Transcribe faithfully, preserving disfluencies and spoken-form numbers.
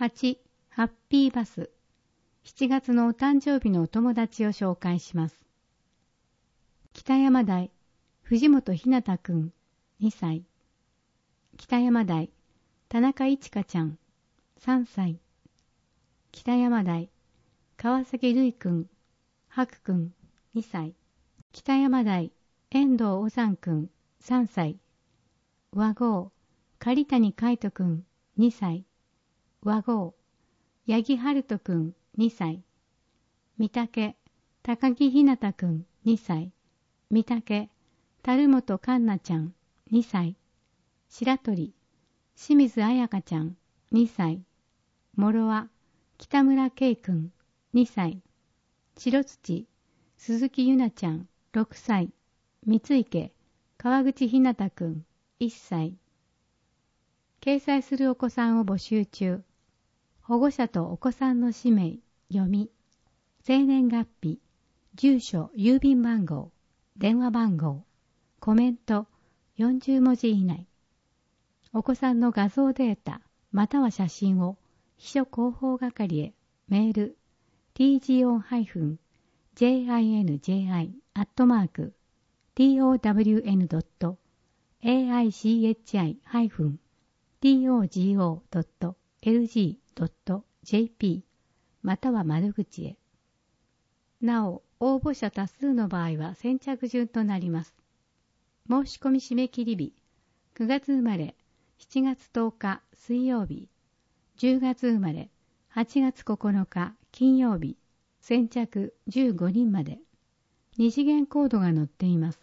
はち. ハッピーバス。しちがつのお誕生日のお友達を紹介します。北山台、藤本ひなたくん、にさい。北山台、田中いちかちゃん、さんさい。北山台、川崎るいくん、はくくん、にさい。北山台、遠藤おざんくん、さんさい。和合、狩谷海斗くん、にさい。和合、八木春人くん、にさい。三竹、高木ひなたくん、にさい。三竹、樽本環奈ちゃん、にさい。白鳥、清水彩香ちゃん、にさい。諸和、北村圭くん、にさい。白土、鈴木ゆなちゃん、ろくさい。三池、川口ひなたくん、いっさい。掲載するお子さんを募集中。保護者とお子さんの氏名、読み、生年月日、住所、郵便番号、電話番号、コメント、よんじゅうもじ以内。お子さんの画像データ、または写真を、秘書広報係へ、メール、ティージーオー ジェイアイエヌジェイアイ アットマーク、ティーオーダブリューエヌ ドット エーアイシーエイチアイ ハイフン ティーオージーオー ドット エルジー ドット ジェーピー または窓口へ。なお、応募者多数の場合は先着順となります。申し込み締め切り日、くがつ生まれ、しちがつとおか水曜日、じゅうがつ生まれ、はちがつここのか金曜日、先着じゅうごにんまで。二次元コードが載っています。